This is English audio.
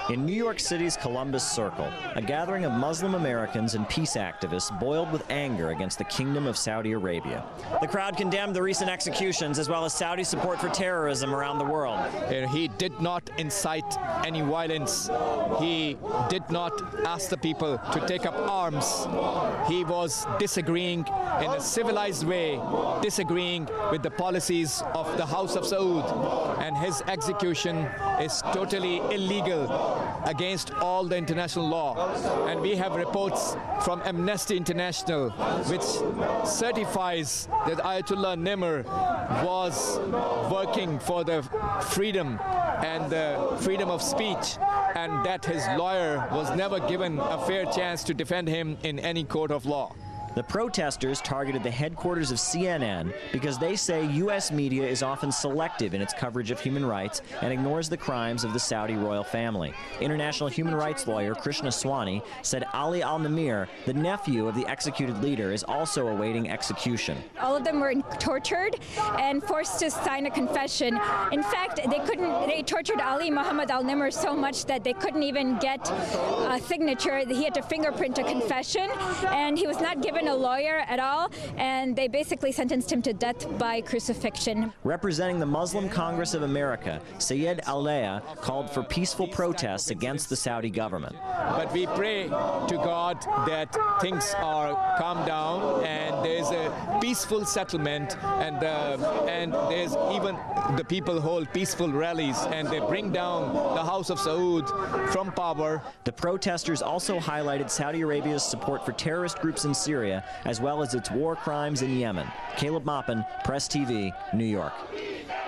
In New York City's Columbus Circle, a gathering of Muslim Americans and peace activists boiled with anger against the Kingdom of Saudi Arabia. The crowd condemned the recent executions as well as Saudi support for terrorism around the world. He did not incite any violence. He did not ask the people to take up arms. He was disagreeing in a civilized way, disagreeing with the policies of the House of Saud, and his execution is totally illegal against all the international law. And we have reports from Amnesty International which certifies that Ayatollah Nimr was working for the freedom and the freedom of speech, and that his lawyer was never given a fair chance to defend him in any court of law. The protesters targeted the headquarters of CNN because they say U.S. media is often selective in its coverage of human rights and ignores the crimes of the Saudi royal family. International human rights lawyer Krishna Swani said Ali al-Nimr, the nephew of the executed leader, is also awaiting execution. All of them were tortured and forced to sign a confession. In fact, they tortured Ali Muhammad al-Nimr so much that they couldn't even get a signature. He had to fingerprint a confession, and he was not given a lawyer at all, and they basically sentenced him to death by crucifixion. Representing the Muslim Congress of America, Sayed Al-Laya called for peaceful protests against the Saudi government. But we pray to God that things are calmed down and there's a peaceful settlement, and there's even the people hold peaceful rallies and they bring down the House of Saud from power. The protesters also highlighted Saudi Arabia's support for terrorist groups in Syria, as well as its war crimes in Yemen. Caleb Maupin, Press TV, New York.